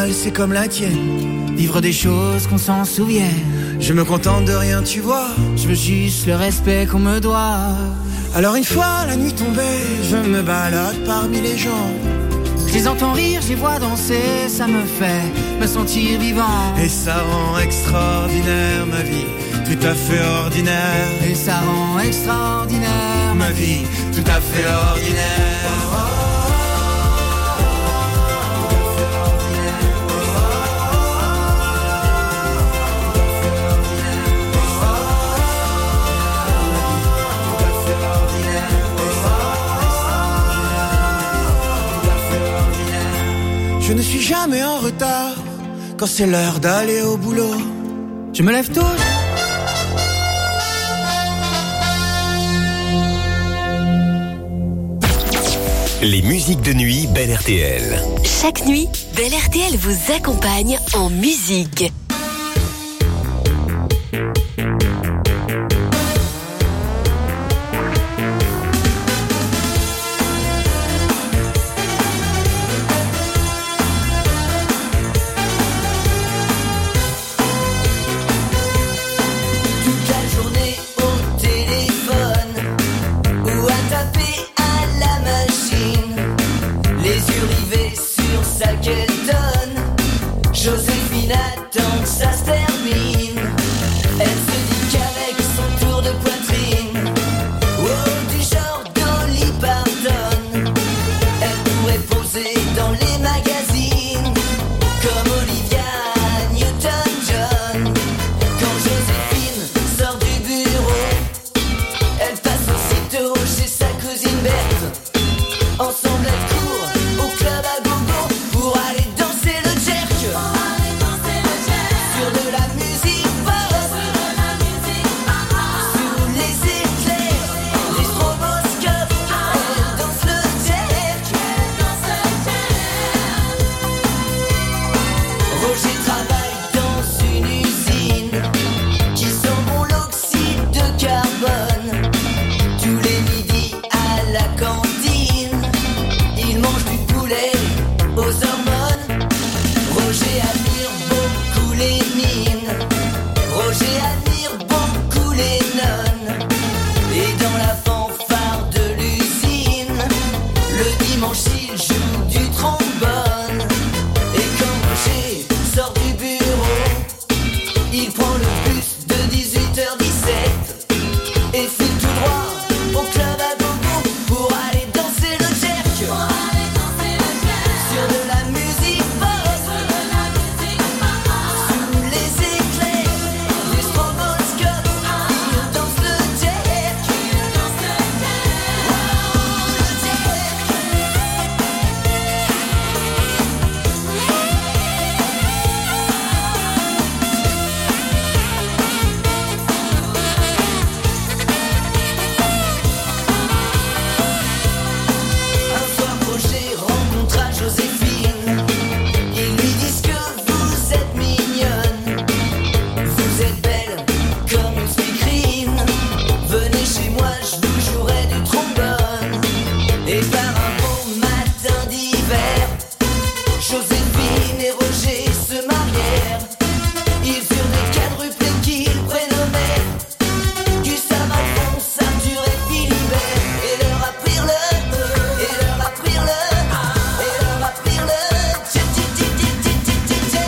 c'est comme la tienne. Vivre des choses qu'on s'en souvienne. Je me contente de rien, tu vois. Je veux juste le respect qu'on me doit. Alors une fois la nuit tombée, je me balade parmi les gens. Je les entends rire, je les vois danser, ça me fait me sentir vivant. Et ça rend extraordinaire ma vie, tout à fait ordinaire. Et ça rend extraordinaire ma vie, tout à fait ordinaire. Je ne suis jamais en retard quand c'est l'heure d'aller au boulot. Je me lève tôt. Les musiques de nuit Belle RTL. Chaque nuit, Belle RTL vous accompagne en musique. Joséphine attend que ça se termine. Elle se dit qu'avec son tour de poitrine, oh, du genre Dolly Parton, elle pourrait poser dans les magazines comme Olivia Newton-John. Quand Joséphine sort du bureau, elle passe aussitôt chez sa cousine Berthe. Ensemble elles courent au club à gogo pour aller danser le jerk. Sur de la musique pop, sous les éclairs, les stroboscopes, elle danse le jerk. Roger travaille dans une usine qui sent bon l'oxyde de carbone. Tous les midis à la cantine, il mange du poulet aux hormones. Roger admire beaucoup les mines, Roger admire beaucoup les nonnes. Et dans la fanfare de l'usine, le dimanche il joue du trombone. Et quand Roger sort du bureau, il prend le bus de 18h17 et file tout droit au club à gogo pour aller danser le jerk. Sur de la musique pop, sous les éclairs, les stroboscopes, il danse le jerk. Oh, le jerk. Un soir Roger rencontra Joséphine. Ils lui disent que vous êtes mignonne, vous êtes belle comme une speakerine. Venez chez moi, je vous jouerai du trombone. Et par un beau matin d'hiver, Joséphine et Roger se marièrent. Ils eurent des quadruplés qu'ils prénommaient Gustave, Alphonse, Arthur et Philibert. Et leur apprirent et leur apprirent et leur apprirent tchè, tchè, tchè, tchè, tchè, tchè, tchè.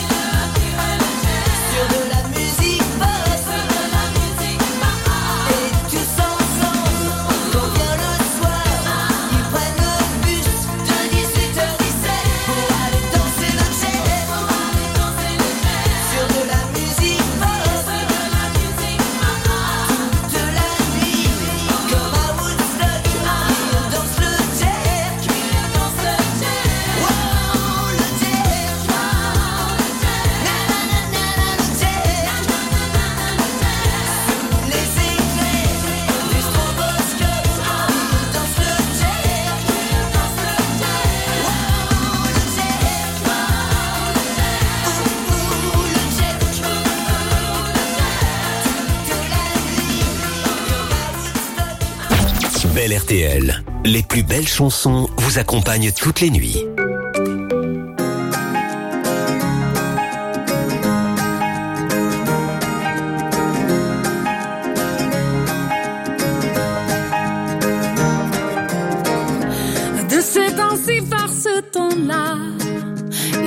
Sur de la musique pop, et tous ensemble, quand vient le soir, ils prennent le bus de 18h17 pour aller danser le jerk. Sur de la musique pop, toute la nuit, comme à Woodstock, ils dansent le jerk. Wow, le jerk. Na na na na na, le jerk. Sous les éclairs, les stroboscopes, ils dansent le jerk. Wow, le jerk. Ouh, le jerk. Toute la nuit, comme à Woodstock. Belle RTL. Les plus belles chansons vous accompagnent toutes les nuits.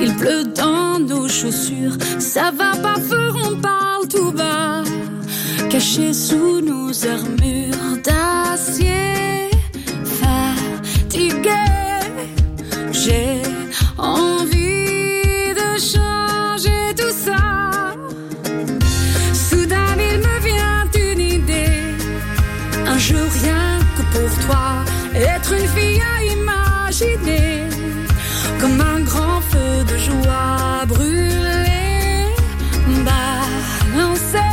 Il pleut dans nos chaussures, ça va pas fort, on parle tout bas, caché sous nos armures d'acier. Fatigué, j'ai envie de changer tout ça. Soudain il me vient une idée, un jour rien que pour toi, être une fille à imaginer, comme un grand feu de joie brûler, balancer,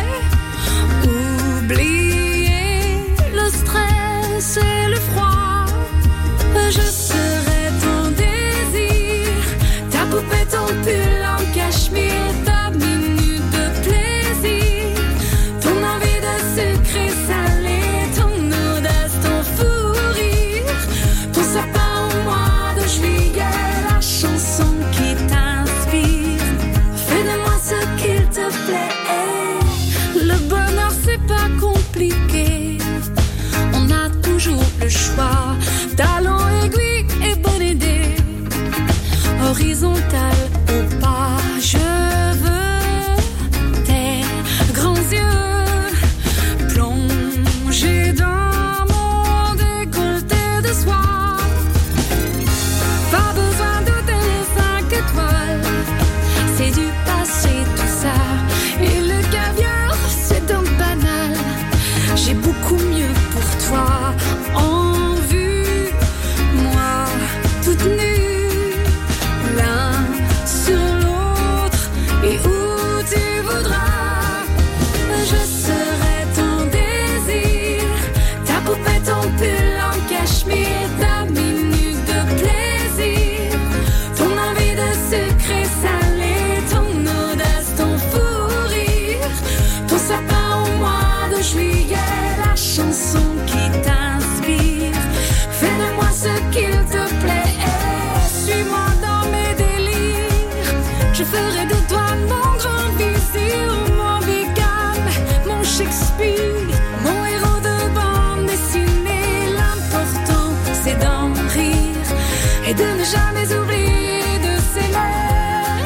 oublier le stress et le froid. Je serai ton désir, ta poupée, ton pull en cachemire, ta minute de plaisir, ton envie de sucré salé, ton audace, ton fou rire, ton sapin au mois de juillet, la chanson qui t'inspire. Fais de moi ce qu'il te plaît. Le bonheur c'est pas compliqué, on a toujours le choix. Talon, aiguille et bonne idée, horizontale ou pas, je veux tes grands yeux plongés dans mon décolleté de soie. Pas besoin de télé 5 étoiles, c'est du passé tout ça. Et le caviar c'est un banal, j'ai beaucoup mieux pour toi. En vue, moi toute nue, l'un sur l'autre et où tu voudras. Je serai ton désir, ta poupée, ton pull en cachemire, ta minute de plaisir, ton envie de sucré salé, ton audace, ton fou rire, ton sapin au mois de juillet, la chanson qui t'inspire. Fais de moi ce qu'il te plaît, suis-moi dans mes délires. Je ferai de toi mon grand vizir, mon bigame, mon Shakespeare, mon héros de bande dessinée. L'important c'est d'en rire et de ne jamais oublier de s'aimer,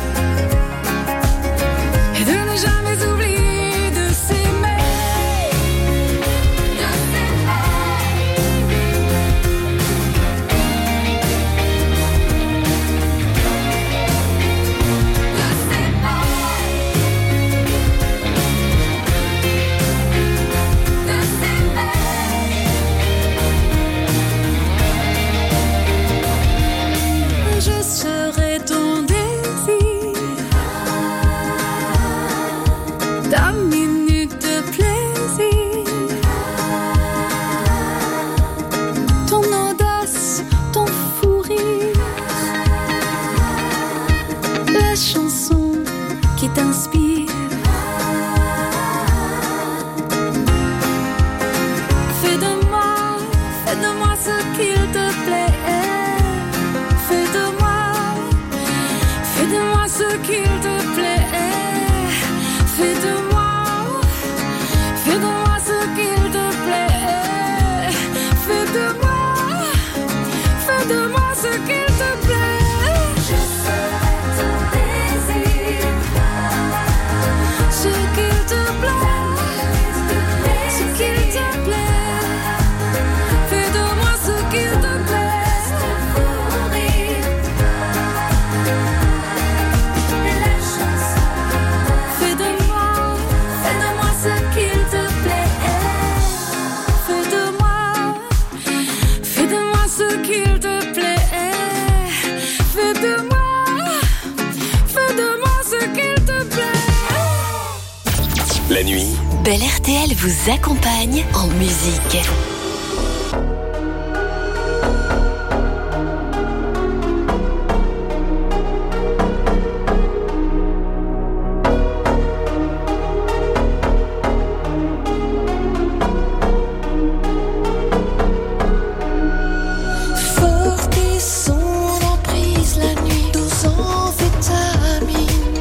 et de ne jamais oublier de s'aimer. Je serai ton désir, ta minute de plaisir, ton audace, ton fou rire, la chanson qui t'inspire. Fais de moi ce qu'il te plaît. Fais de moi ce qu'il te plaît. Fais de moi ce qu'il te plaît. Fais de moi ce qu'il te plaît. Je serai ton désir, ce qu'il te plaît, ce qu'il te plaît. Fais de moi ce qu'il te plaît. Fais de moi ce qu'il te plaît. Fais de moi ce qu'il te plaît. Fais de moi ce qu'il te plaît. La nuit, Belle RTL vous accompagne en musique. Forte et son emprise la nuit, dose amphétamine.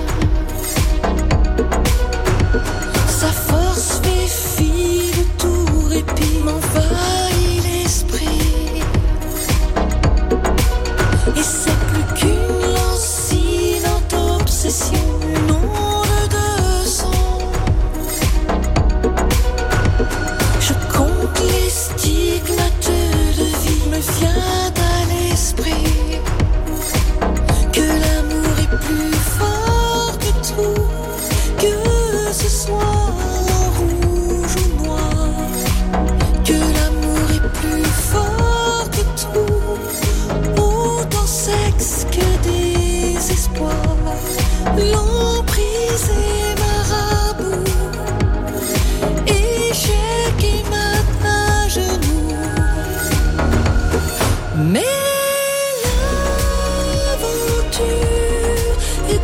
Sa force fait fi de tout répit, m'envole.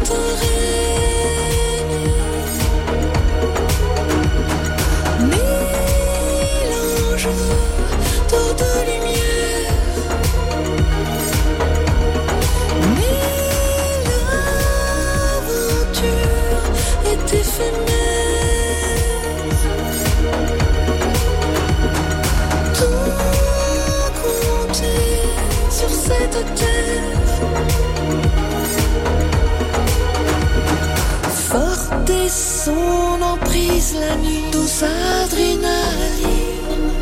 Forte est son emprise la nuit, douce adrénaline.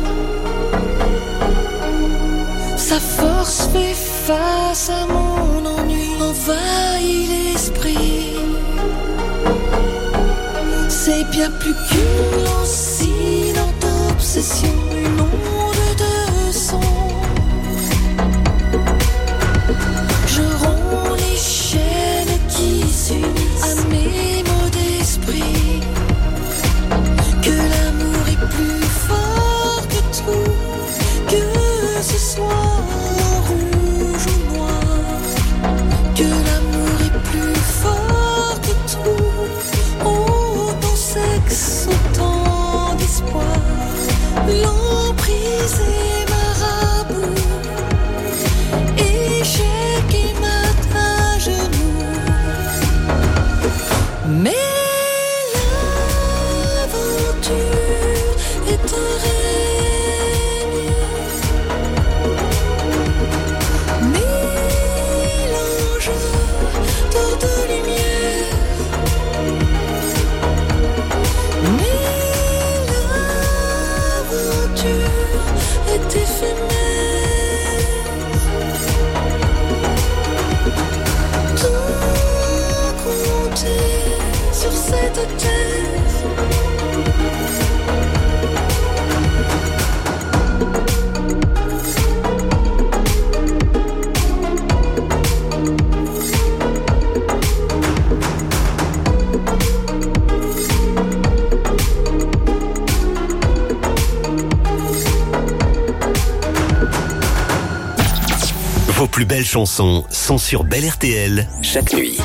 Sa force fait face à mon ennui, envahit l'esprit. C'est bien plus qu'une lancinante obsession, une onde de son. Je romps les chaînes qui s'unissent à mes mots d'esprit. Que l'amour est plus fort que tout, que ce soit rouge ou noir. Que l'amour est plus fort que tout, autant sexe, autant d'espoir. L'emprise est marabout, échec et mat à genoux. Mais l'aventure est un règne, mélange d'or de lumière. Mais l'aventure est éphémère. Tout compter sur cette terre. Vos plus belles chansons sont sur Belle RTL chaque nuit.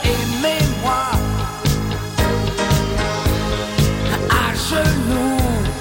genoux.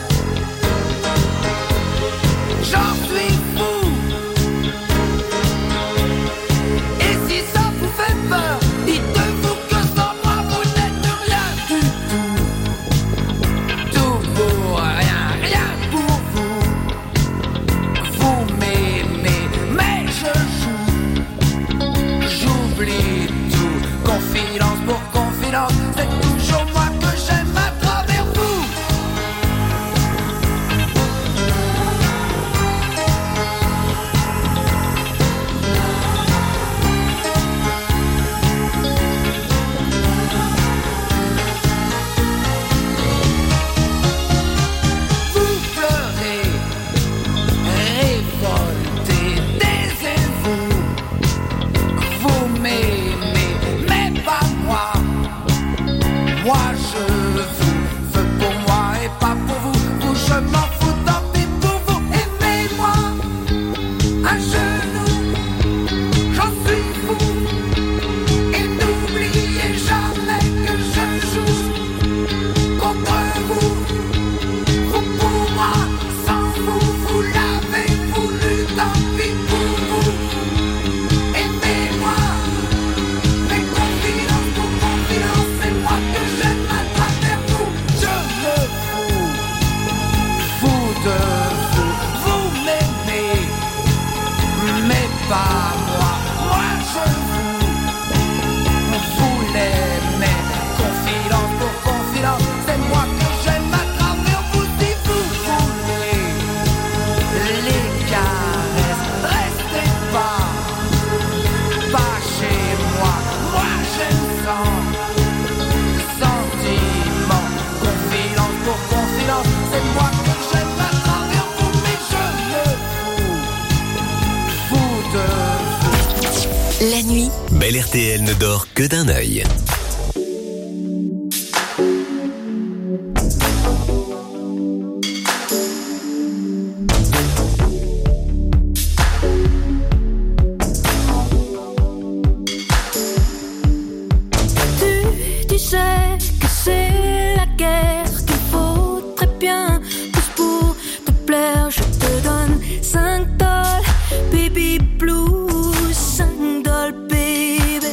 RTL ne dort que d'un œil. Tu sais que c'est la guerre qu'il faut très bien. Plus pour te plaire, je te donne 5 $, baby blues, 5 $, baby.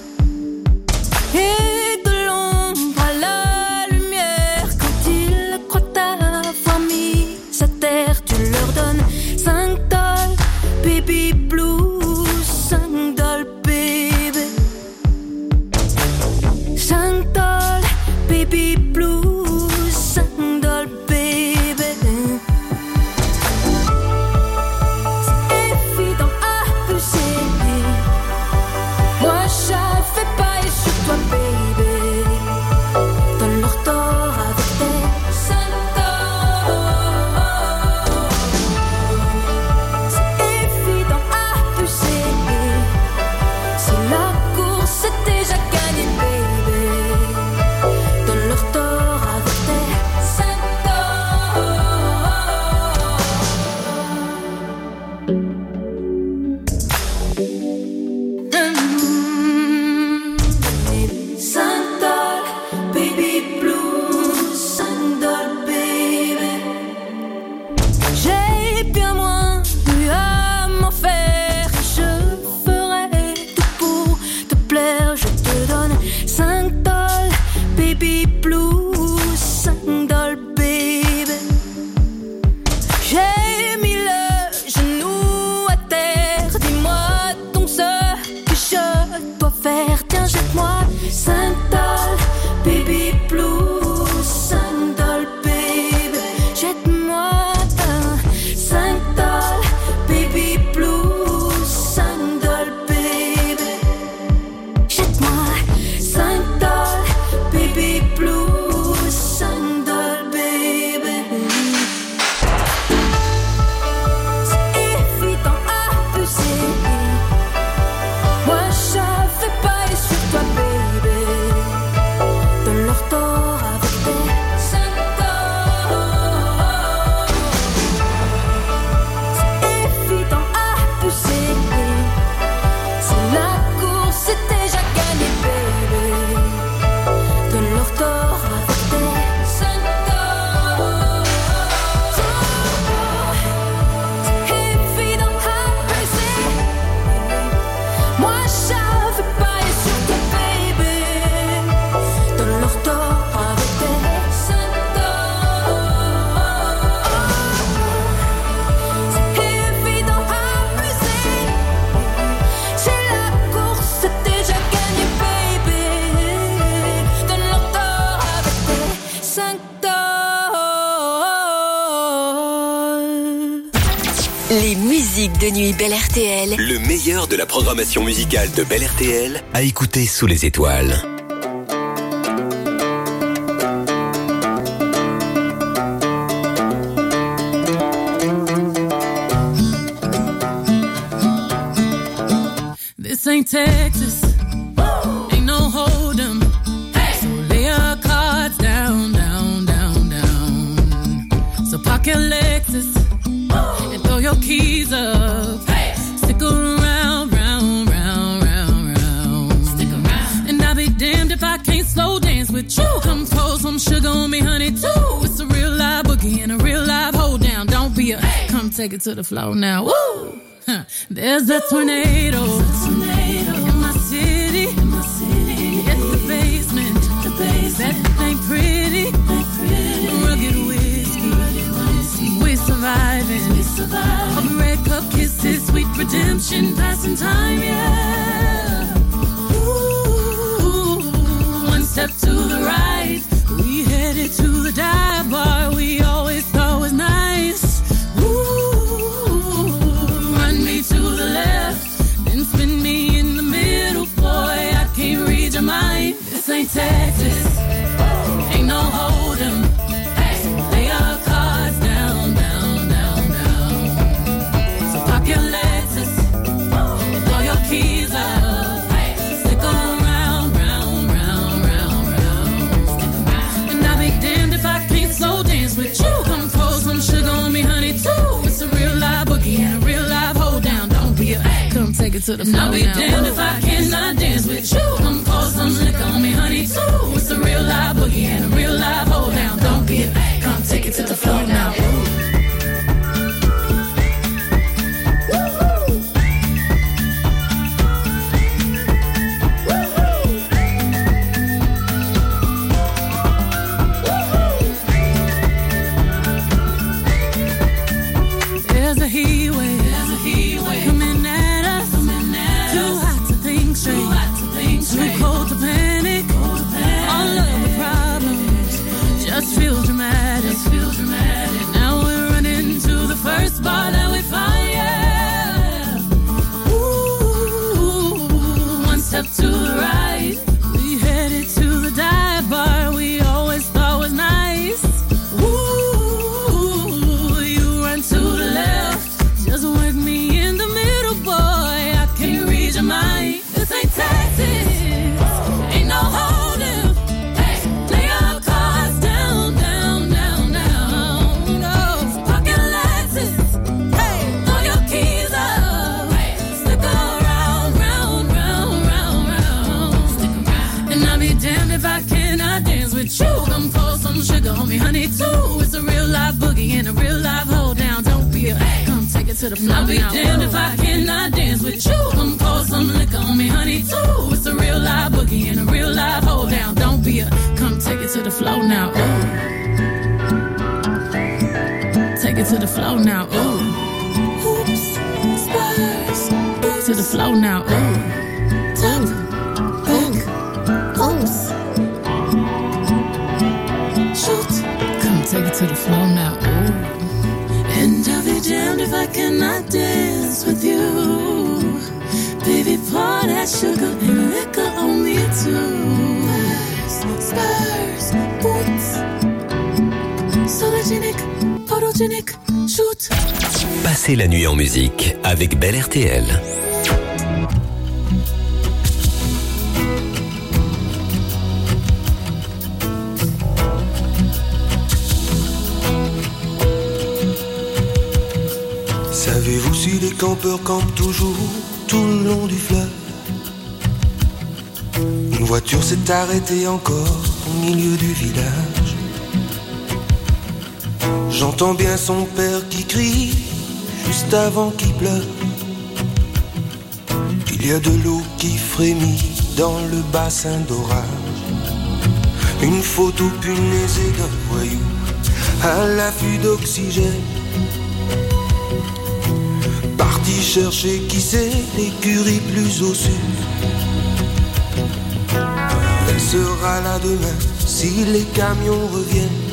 Et de l'ombre à la lumière, quand ils croient t'avoir mis à terre, tu leur donnes 5 $, baby blues, 5 $, baby. 5 $, baby blues, 5 $, baby. C'est évident à abuser. Moi je fais paille sur toi, baby. Donne leur tort avec tes 5 $. C'est évident à abuser. Si la course est déjà gagnée, baby. Donne leur tort avec tes 5 $. Baby blues, 5 $, baby. J'ai bien moins eu à m'en faire. Je ferai tout pour te plaire. Je te donne 5 $, baby blues, 5 $, baby. J'ai mis le genou à terre. Dis-moi donc ce que je dois faire. Tiens, jette-moi 5 $, baby blues, 5 $, baby. Jette-moi 5 $, baby blues, 5 $, baby. Jette-moi 5 $, baby blues, 5 $, baby. C'est évident à abuser. Moi je fais paille sur toi, baby. Donne leur tort avec tes 5 $. C'est évident à abuser. Si la course est déjà gagnée, baby. Donne leur tort avec tes 5 $. C'est évident à abuser. Moi je fais paille sur toi, baby. Donne leur tort avec tes 5 $. C'est évident à abuser. Si la course est déjà gagnée, baby. Donne leur tort avec tes 5 $. Les musiques de nuit Belle RTL. Le meilleur de la programmation musicale de Belle RTL à écouter sous les étoiles. This ain't Texas. Ain't no hold'em. So lay your cards down, down, down, down. So park your Lexus and throw your keys up. Stick around, round, round, round, round. Stick around. And I'll be damned if I can't slow dance with you. Come pour some sugar on me, honey, too. It's a real live boogie and a real live hold down. Don't be a come take it to the floor now. Woo! Huh. There's a tornado in my city. At the basement. That ain't pretty. Rugged whiskey. We're surviving. Of red cup kisses, sweet redemption, passing time, yeah. Ooh, one step to the right, we headed to the dive bar we always thought was nice. Run me to the left, then spin me in the middle, boy, I can't read your mind. This ain't Texas, ain't no hold'em. Lay your cards down, down, down, down. So park your Lexus, and throw your keys up. it to the floor. I'll be damned if I cannot dance with you. Come pour some liquor on me, honey, too. It's a real live boogie and a real live hold down. Don't be a come take it to the floor now. Feels dramatic. Now we're running to the first bar that we find, yeah. Ooh, one step to the right. We headed to the dive bar we always thought was nice. Ooh, you run to the left. Just work me in the middle, boy. I can't read your mind. This ain't tactics. Ain't no holding. Come pour some sugar on me, honey, too. It's a real live boogie and a real live hold down. Don't be a come take it to the floor. I'll be damned if I cannot dance with you. Come pour some liquor on me, honey, too. It's a real live boogie and a real live hold down. Don't be a come take it to the floor now. Ooh. Take it to the floor now. Ooh. Oops, spurs. To the floor now. Ooh. Oops. Take it to the floor now, ooh. And I'll be damned if I cannot dance with you. Baby, pour that sugar and liquor on me too. Spurs, boots. Sologenic, photogenic, shoot. Passez la nuit en musique avec Belle RTL. Savez-vous si les campeurs campent toujours tout le long du fleuve? Une voiture s'est arrêtée encore au milieu du village. J'entends bien son père qui crie juste avant qu'il pleure. Il y a de l'eau qui frémit dans le bassin d'orage. Une photo punaisée d'un voyou à l'affût d'oxygène. Parti chercher qui sait l'écurie plus au sud. Elle sera là demain si les camions reviennent.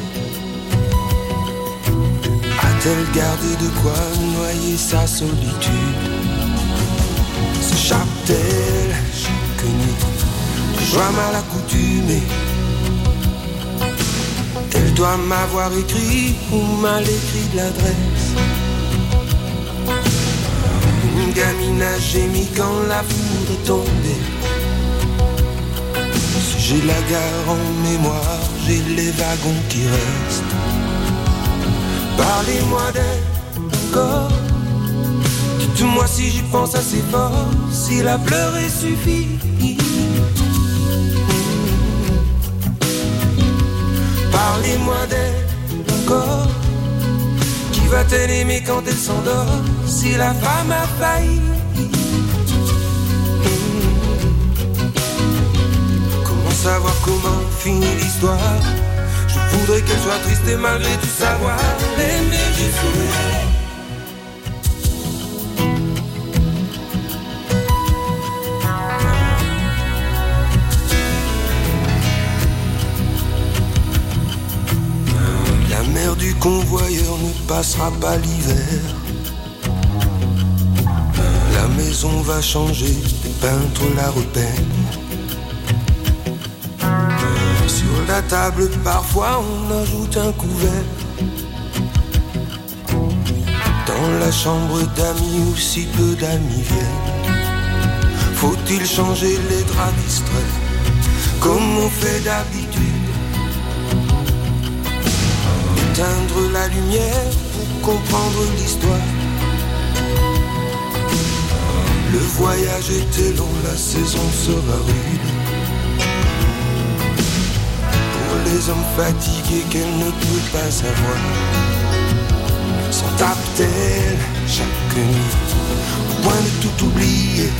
A-t-elle gardé de quoi noyer sa solitude? S'échappe-t-elle chaque nuit de joie mal accoutumée? Elle doit m'avoir écrit ou mal écrit de l'adresse. Une gamine a gémi quand la foudre est tombée. Si j'ai la gare en mémoire, j'ai les wagons qui restent. Parlez-moi d'elle encore. Dites-moi si j'y pense assez fort, si la pleurer suffit. Parlez-moi d'elle encore. Qui va-t-elle aimer quand elle s'endort, si la femme a failli? Comment savoir comment finit l'histoire? Je voudrais qu'elle soit triste et malgré tout savoir l'aimer jusqu'au bout. Du convoyeur ne passera pas l'hiver. La maison va changer, les peintres la repeignent. Sur la table parfois on ajoute un couvert. Dans la chambre d'amis où si peu d'amis viennent, faut-il changer les draps distraits comme on fait d'habitude? Éteindre la lumière pour comprendre l'histoire. Le voyage était long, la saison sera rude. Pour les hommes fatigués qu'elle ne peut pas savoir, s'en tape-t-elle chaque nuit au point de tout oublier,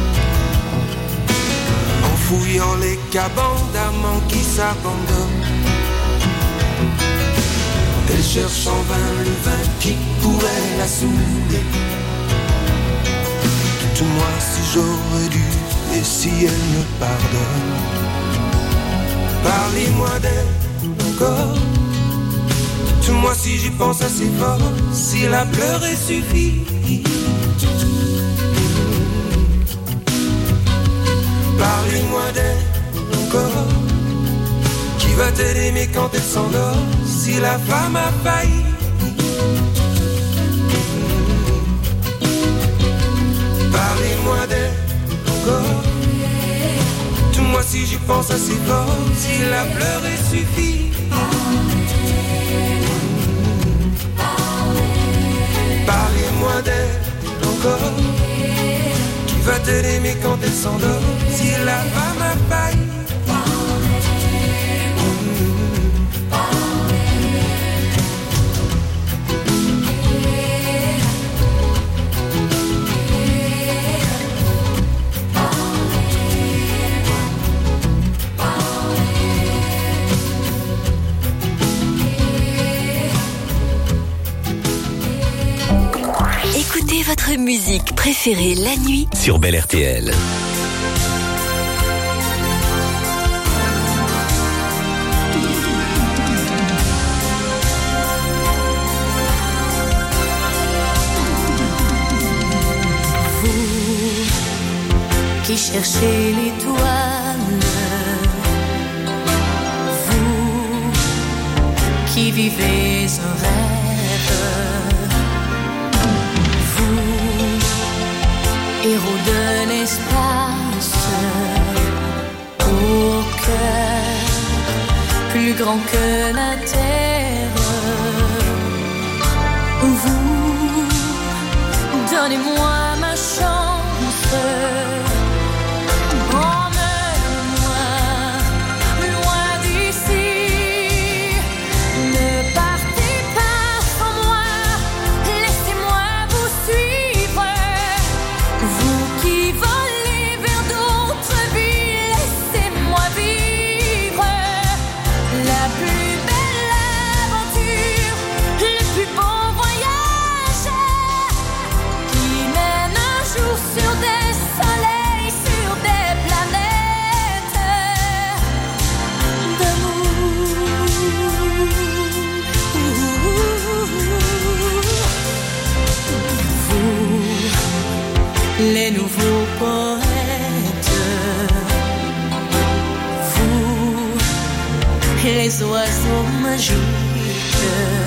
en fouillant les cabanes d'amants qui s'abandonnent. Elle cherche en vain le vin qui pourrait la saouler. Dites-moi si j'aurais dû et si elle me pardonne. Parlez-moi d'elle encore. Dites-moi si j'y pense assez fort, si la pleurer suffit. Parlez-moi d'elle encore. Qui va-t-elle aimer quand elle s'endort, si la femme a failli? Parlez-moi d'elle encore. Dis-moi si j'y pense assez fort, si la pleurer suffit. Parlez-moi d'elle encore. Qui va-t-elle aimer quand elle s'endort, si la femme a failli? Écoutez votre musique préférée la nuit sur Bel RTL. Vous qui cherchez l'étoile, vous qui vivez un rêve, héros de l'espace, au cœur plus grand que la terre. Vous, donnez-moi ma chance. Emmenez-moi loin d'ici. Ne partez pas sans moi, laissez-moi vous suivre. Vous qui volez vers d'autres vies, laissez-moi vivre la plus belle aventure, le plus beau voyage qui mène un jour sur des soleils, sur des planètes d'amour. Vous, les nouveaux poètes, vous, les oiseaux magiques,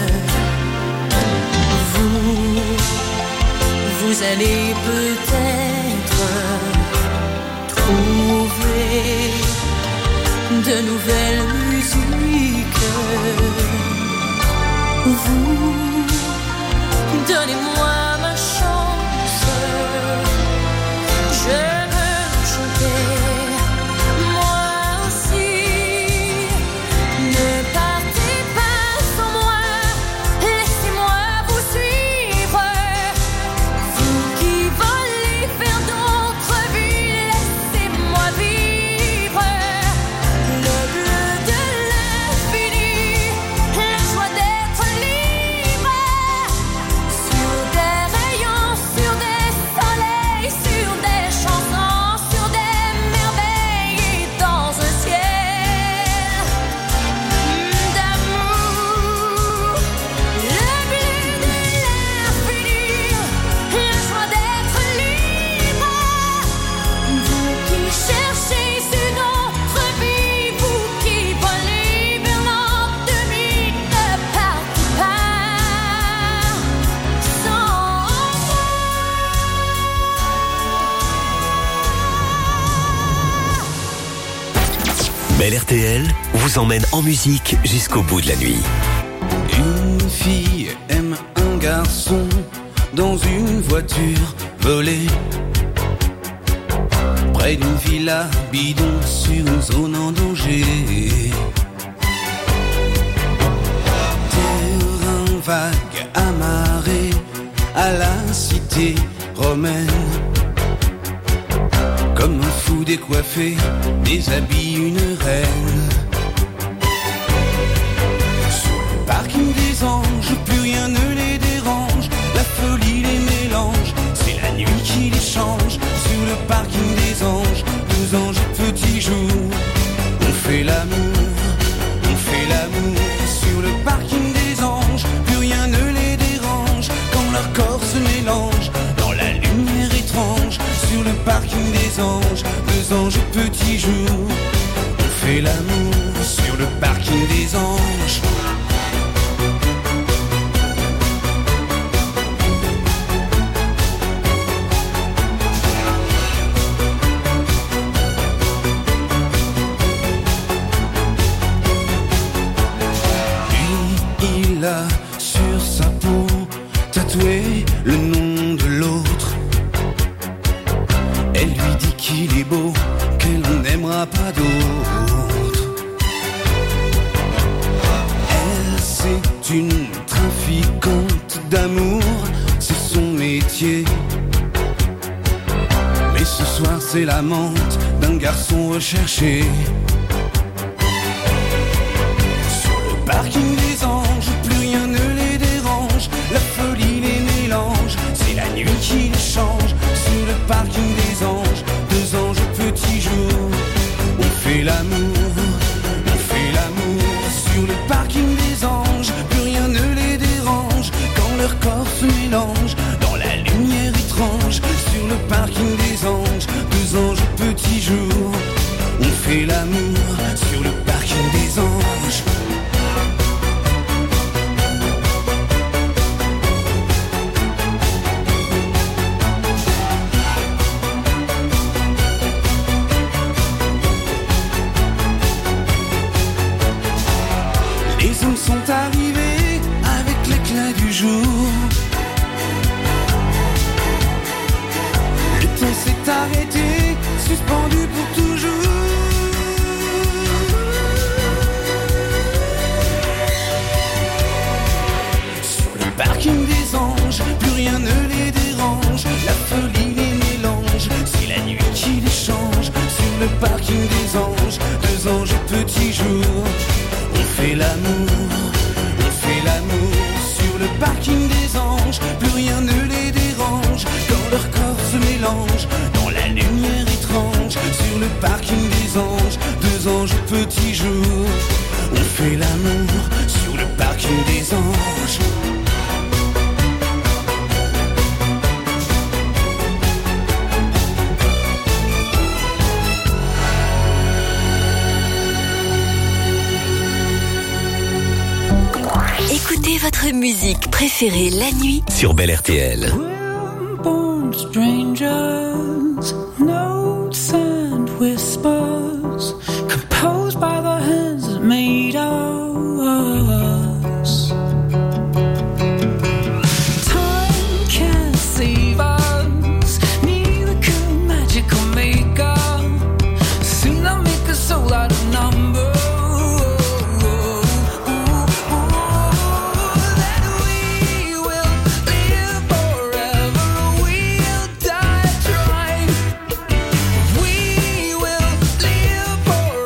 vous allez peut-être trouver de nouvelles musiques. Vous, donnez-moi ma chance. Je veux chanter, moi aussi. Ne partez pas sans moi, laissez-moi vous suivre. Vous qui volez vers d'autres vies, laissez-moi vivre le bleu de l'infini, la joie d'être libre. Sur des rayons, sur des soleils, sur des chansons, sur des merveilles et dans un ciel d'amour. Le bleu de l'infini, la joie d'être libre. Vous qui cherchez une autre vie, vous qui volez vers l'ennemi, ne partez pas sans moi. Bel RTL vous emmène en musique jusqu'au bout de la nuit. Une fille aime un garçon dans une voiture volée. près d'une villa bidon sur une zone en danger. Terrain vague amarré à la cité romaine. Comme un fou décoiffé, déshabille une reine. Sur le parking des anges, plus rien ne les dérange. La folie les mélange, c'est la nuit qui les change. Sur le parking des anges, deux anges et petits jours. On fait l'amour sur le parking des anges. Plus rien ne les dérange quand leur corps se mélange dans la lumière étrange. Sur le parking des anges, deux anges et petits jours. On fait l'amour sur le parking des anges. Il a sur sa peau tatoué le nom de l'autre. Elle lui dit qu'il est beau, qu'elle n'aimera pas d'autre. Elle, c'est une trafiquante d'amour, c'est son métier. Mais ce soir c'est l'amante d'un garçon recherché. Parking des anges, plus rien ne les dérange. La folie les mélange, c'est la nuit qui les change. Sur le parking des anges, deux anges et petits jours. On fait l'amour sur le parking des anges. Plus rien ne les dérange quand leur corps se mélange dans la lumière étrange. Sur le parking des anges, deux anges et petits jours. On fait l'amour sur le parking des anges. Les hommes sont arrivés avec l'éclat du jour. Le temps s'est arrêté, suspendu pour toujours. Sur le parking des anges, plus rien ne les dérange. La folie les mélange, c'est la nuit qui les change. Sur le parking des anges, deux anges et petits jours. On fait l'amour sur le parking des anges. Plus rien ne les dérange quand leur corps se mélange dans la lumière étrange. Sur le parking des anges, deux anges et petits jours. On fait l'amour sur le parking des anges. Écoutez votre musique préférée la nuit sur Bel RTL. Born strangers, notes and whispers, composed by the hands that made us. Time can't save us, neither could magic or makeup. Soon they'll make a soul out of numbers. For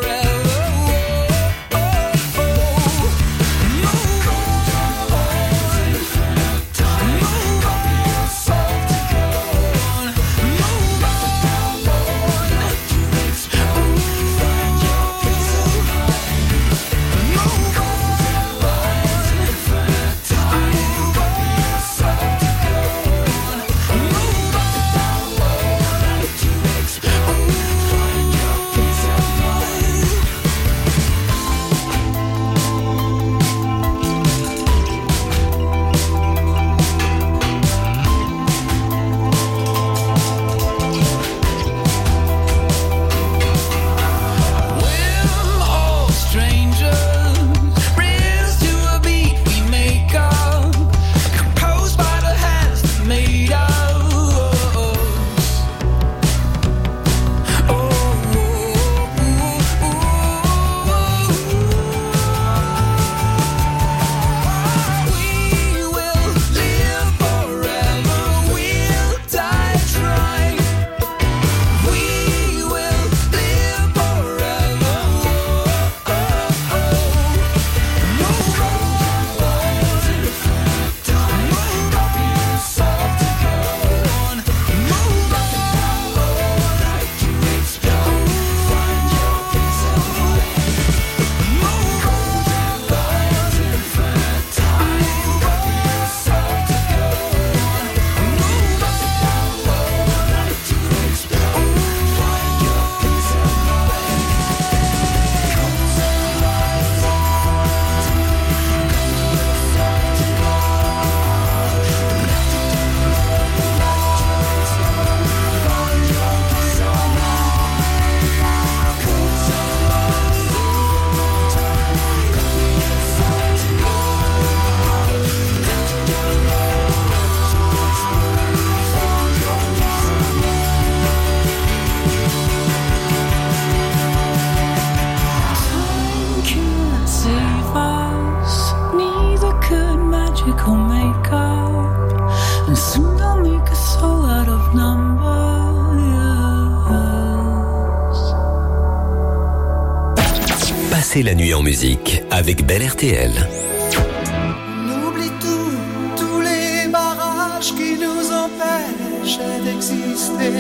Passez la nuit en musique avec Bel RTL. On oublie tous les barrages qui nous empêchent d'exister.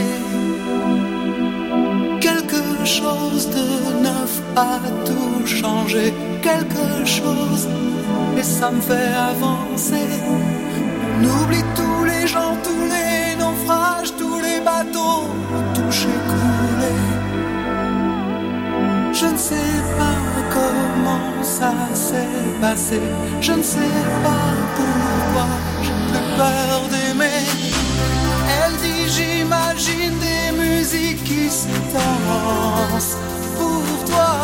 Quelque chose de neuf a tout changé. Quelque chose, et ça me fait avancer. On oublie tous les gens, tous les naufrages, tous les bateaux touchés, coulés. Je ne sais pas comment ça s'est passé. Je ne sais pas pourquoi j'ai plus peur d'aimer. Elle dit j'imagine des musiques qui se dansent pour toi.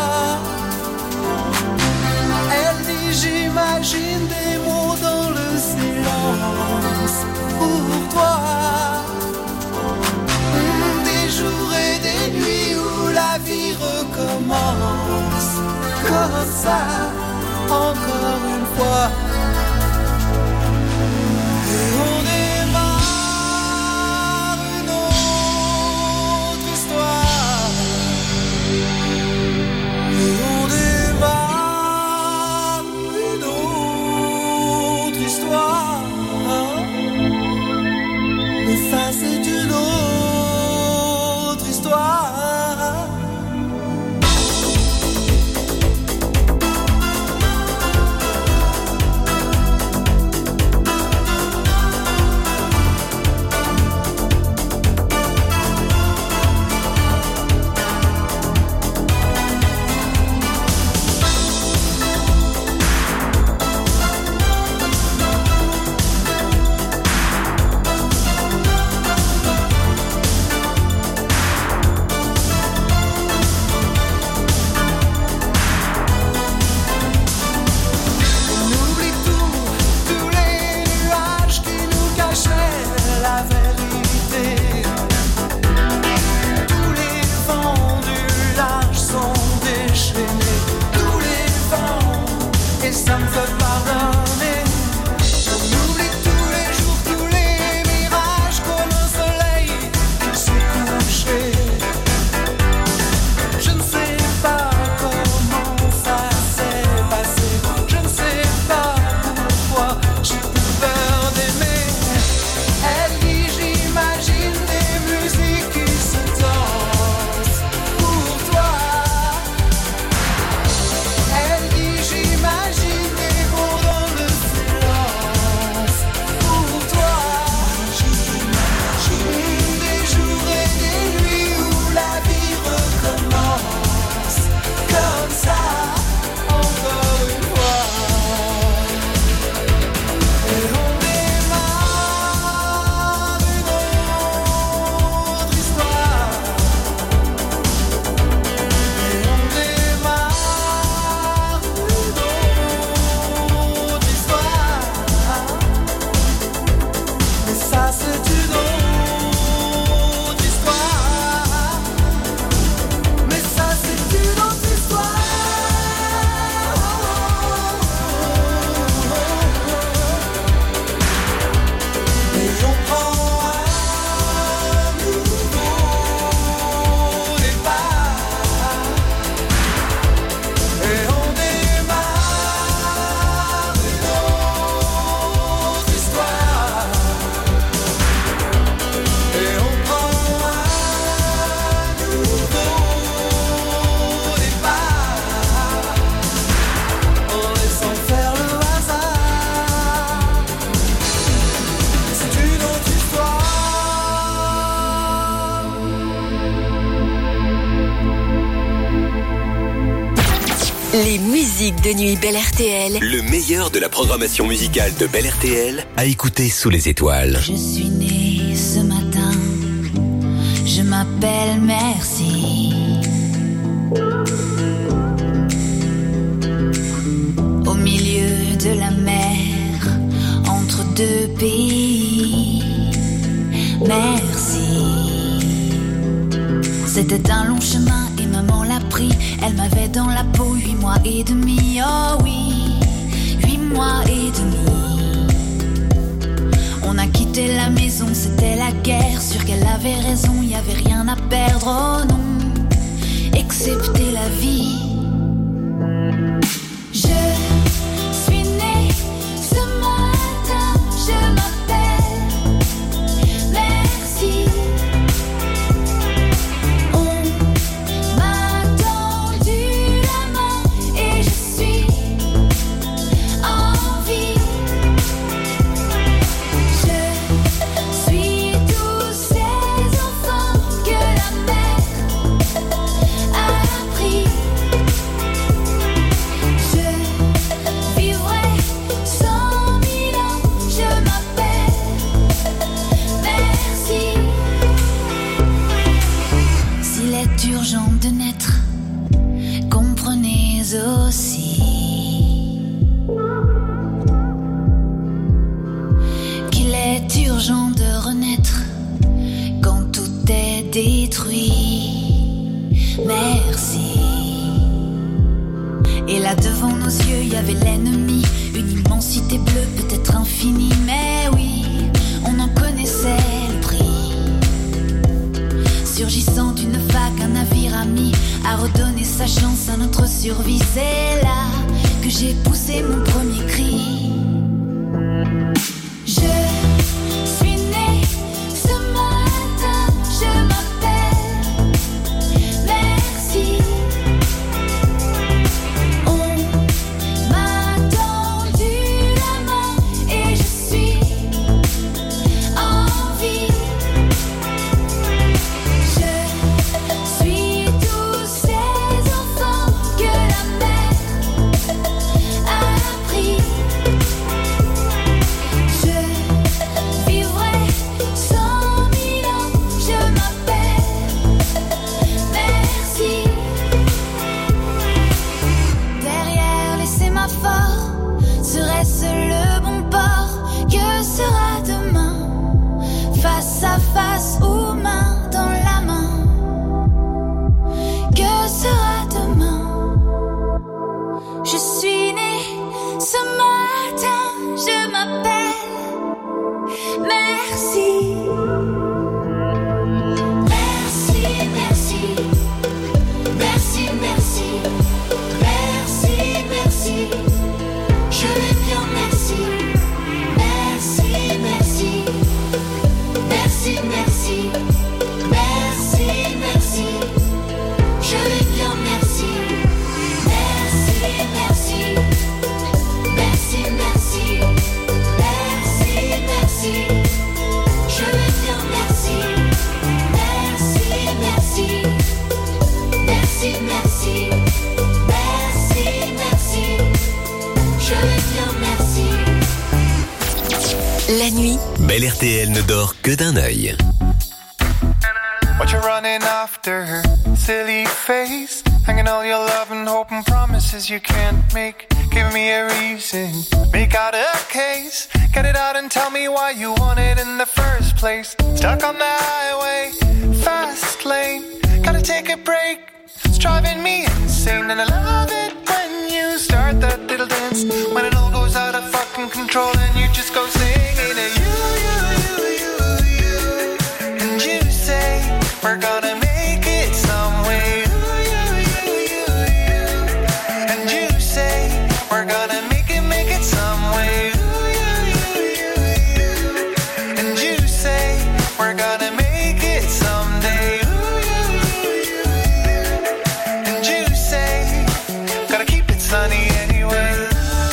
Elle dit j'imagine des mots dans le silence pour toi. Des jours et des nuits où la vie recommence comme ça, encore une fois. Et on démarre une autre histoire. Et on démarre une autre histoire. Mais ça c'est une autre histoire. Les musiques de nuit Bel RTL. Le meilleur de la programmation musicale de Bel RTL à écouter sous les étoiles. Je suis née ce matin, je m'appelle Merci. Au milieu de la mer, entre deux pays. Merci. C'était un long chemin et maman l'a pris. Elle m'avait dans la peau 8 mois et demi. Oh oui, 8 mois et demi. On a quitté la maison, c'était la guerre. Sûr qu'elle avait raison, y avait rien à perdre. Oh non, excepté la vie. aussi qu'il est urgent de renaître quand tout est détruit. Merci. Et là devant nos yeux, il y avait l'ennemi, une immensité bleue, peut-être infinie, mais oui, on en connaissait le prix. Surgissant d'une vague, un navire ami a redonné sa chance à notre survie. C'est là que j'ai poussé mon premier cri. Je suis née ce matin, je m'appelle Merci. On m'a tendu la main et je suis en vie. Je suis tous ces enfants que la mer a pris. Je vivrai 100 000 ans, je m'appelle Merci. Derrière les sémaphores, serait-ce le bon port? Que sera demain? Face à face ou main dans la main? Que sera demain? Je suis née ce matin, je m'appelle Merci. Merci, merci. Merci, merci. Merci, merci. Je vais bien, merci. Merci, merci. Merci, merci. Merci, merci. Je vais bien, merci. Merci, merci. Merci, merci. Merci, merci. Je vais bien, merci. Merci, merci. Merci, merci. Merci, merci. Je vais bien, merci. La nuit, Belle RTL ne dort que d'un œil. What you running after, silly face? Hanging all your love and hope and promises you can't make. Give me a reason, make out a case. Get it out and tell me why you want it in the first place. Stuck on the highway, fast lane. Gotta take a break, it's driving me insane. And I love it when you start that little dance. When it all goes out of fucking control and you just go singing. And and you say we're gonna make it some way. And you say we're gonna make it some way. And you say we're gonna make it someday. And you say gotta keep it sunny anyway.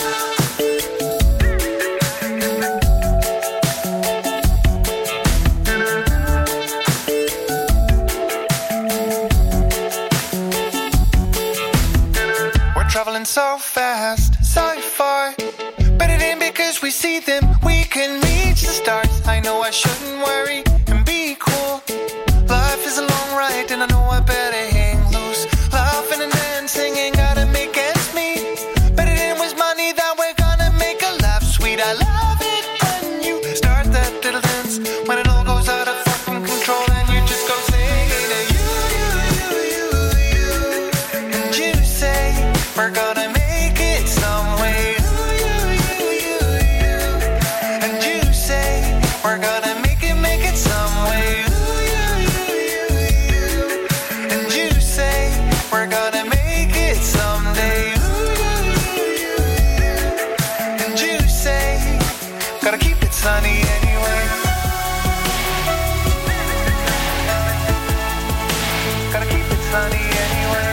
Traveling so fast, sci-fi. But it ain't because we see them, we can reach the stars. I know I shouldn't worry and be cool. Life is a long ride and I know I better hang loose. Laughing and dancing ain't gotta make ends meet. But it ain't with money that we're gonna make a laugh sweet. I love it when you start that little dance. When it all goes out of fucking control and you just go singing. And you say we're gonna make it some way. And you say we're gonna make it some way. And you say we're gonna make it someday. And you say gotta keep it sunny anyway. Gotta keep it sunny anyway.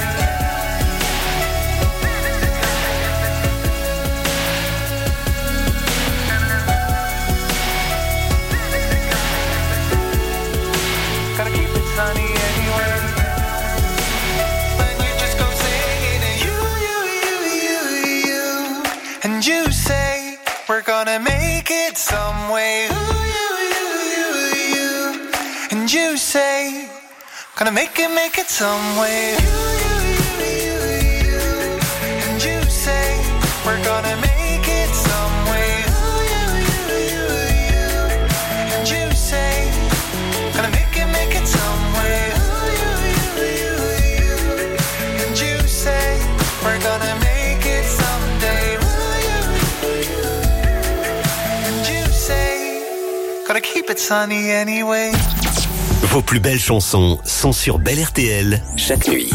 Gotta keep it sunny anyway. When you just go singing and you. And you say we're gonna make it some way. And you say gonna make it some way. gonna make it someday. Will you? And you say, gotta keep it sunny anyway. Vos plus belles chansons sont sur Belle RTL chaque nuit.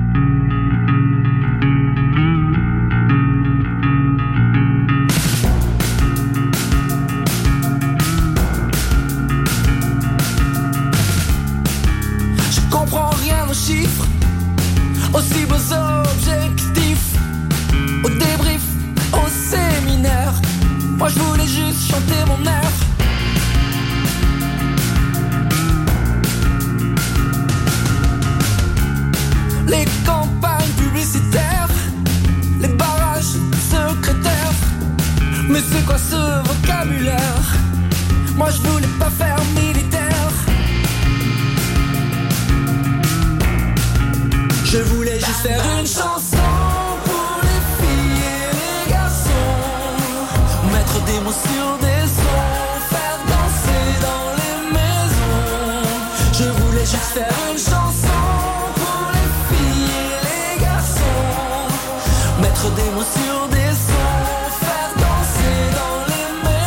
Je comprends rien aux chiffres, aussi beaux objectifs, au débrief, au séminaire. Moi je voulais juste chanter mon air. Les campagnes publicitaires, les barrages secrétaires. Mais c'est quoi ce vocabulaire? Moi je voulais pas faire militaire. Je voulais juste faire une chanson pour les filles et les garçons. Mettre des mots sur des sons, faire danser dans les maisons. Je voulais juste faire une chanson pour les filles et les garçons. Mettre des mots sur des sons, faire danser dans les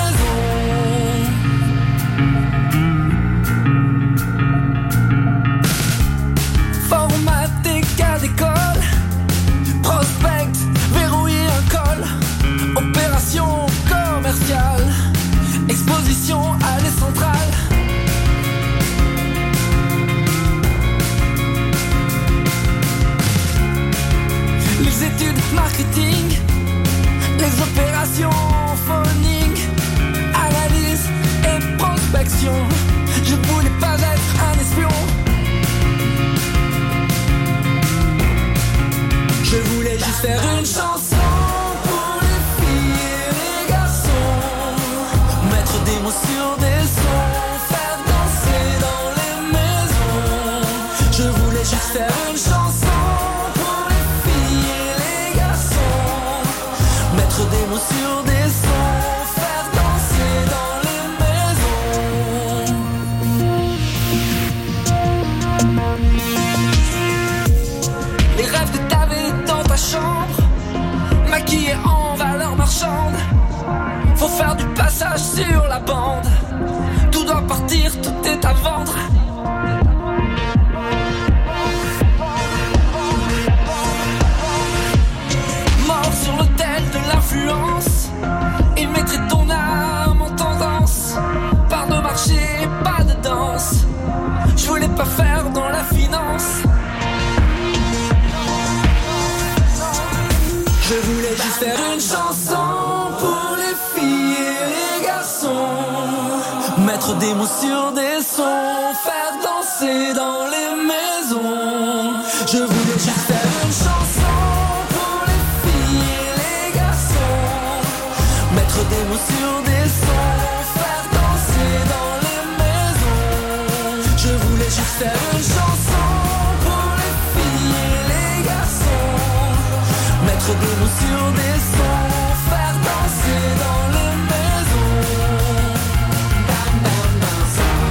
maisons. Formater cas d'école, prospect, verrouiller un col. Opération commerciale, exposition allée centrale. Les études marketing, les opérations phoning, analyse et prospection. Je voulais pas être un espion. Je voulais juste faire une chanson pour les filles et les garçons. Mettre des mots sur des sons, faire danser dans les maisons. Je voulais juste faire une chanson pour les filles et les garçons. Mettre des mots sur des sons, faire danser dans les maisons. Les rêves que t'avais dans ta chambre, maquillés en valeur marchande. Faut faire du passage sur la bande. Tout doit partir, tout est à vendre. Mort sur l'autel de l'influence. Ils mettraient ton âme en tendance. Pas de marché, pas de danse. Je voulais pas faire dans la finance. Je voulais juste faire une chanson pour les filles et les garçons. Mettre des mots sur des sons, faire danser dans les maisons. Je voulais juste faire une chanson pour les filles et les garçons. Mettre des mots sur des sons, faire danser dans les maisons. Je voulais juste faire une chanson pour les filles et les garçons. Mettre des mots sur des sons, faire danser dans les maisons. Bam, bam, bam.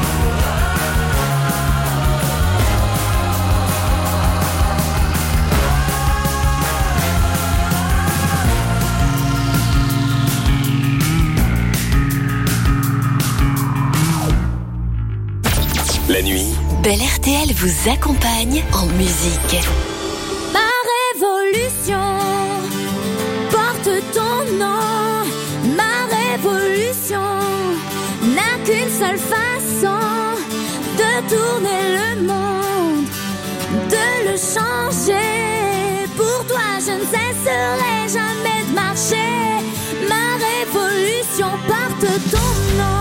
La nuit, Belle RTL vous accompagne en musique. Ma révolution porte ton nom. Ma révolution n'a qu'une seule façon de tourner le monde, de le changer. Pour toi, je ne cesserai jamais de marcher. Ma révolution porte ton nom.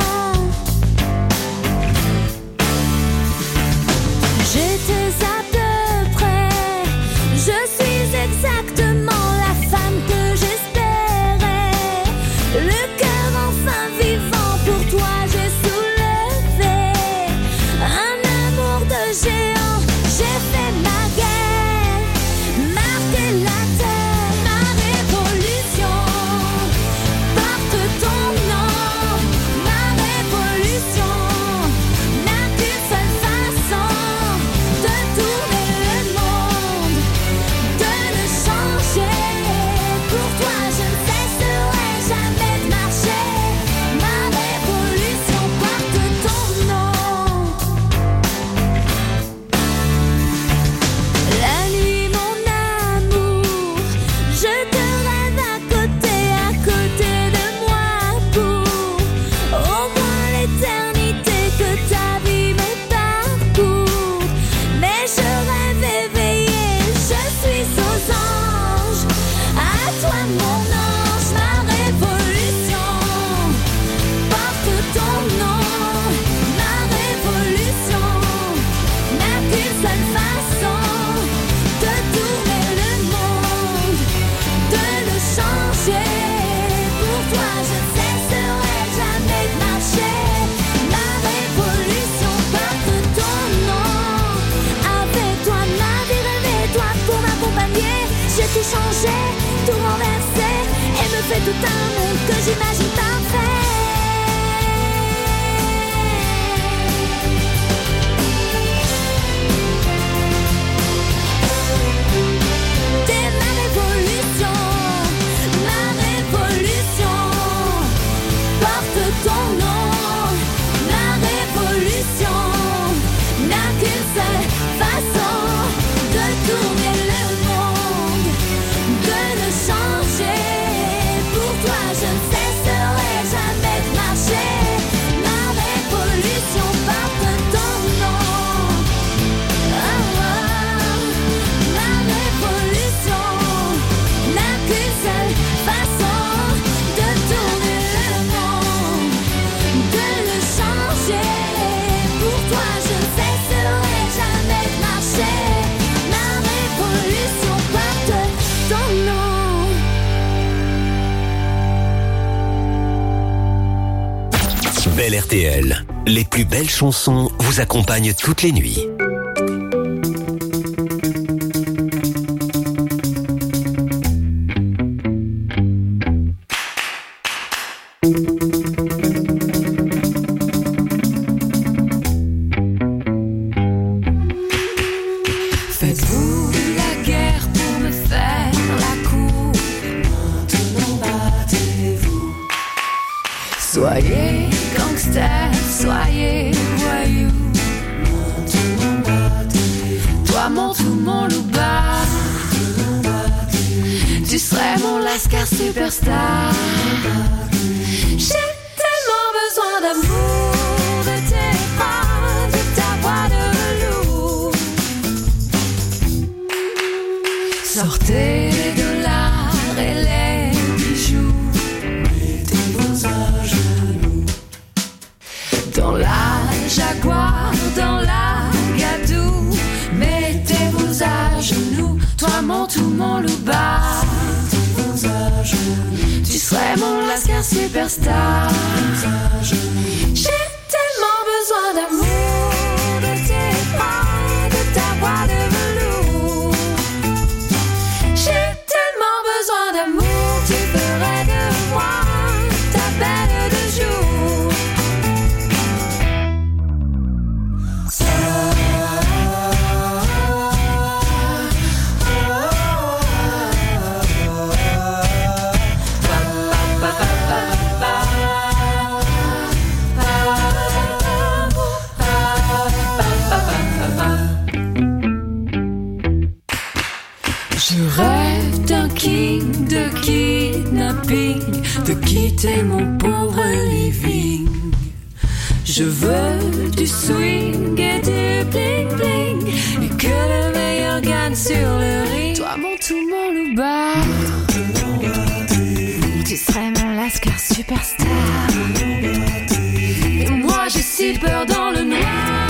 J'étais à peu près, je suis exactement la femme que j'espérais. Le cœur enfin vivant, pour toi j'ai soulevé un amour de géant. J'ai fait ma guerre, marqué la terre. Ma Belle RTL. Les plus belles chansons vous accompagnent toutes les nuits. Faites-vous la guerre pour me faire la cour? Maintenant battez-vous. Soyez gangster, soyez voyou. Maintenant battez-vous. Toi mon tout, mon loupard. Tu serais mon lascar superstar. J'ai tellement besoin d'amour, de tes bras, de ta voix de velours. Sortez les dollars et les bijoux. Mettez-vous à genoux. Dans la Jaguar, dans la Gadou. Mettez-vous à genoux. Toi mon tout, mon loupard. Mettez-vous à genoux. Tu serais mon lascar superstar. J'ai tellement besoin d'amour, de tes bras, de ta voix de velours. J'ai tellement besoin d'amour, tu ferais de moi ta belle de jour. Je rêve d'un king, de kidnapping, de quitter mon pauvre living. Je veux du swing et du bling bling, et que le meilleur gagne sur le ring. Toi mon tout, mon loupard. Tu serais mon lascar superstar. Et moi j'ai si peur dans le noir.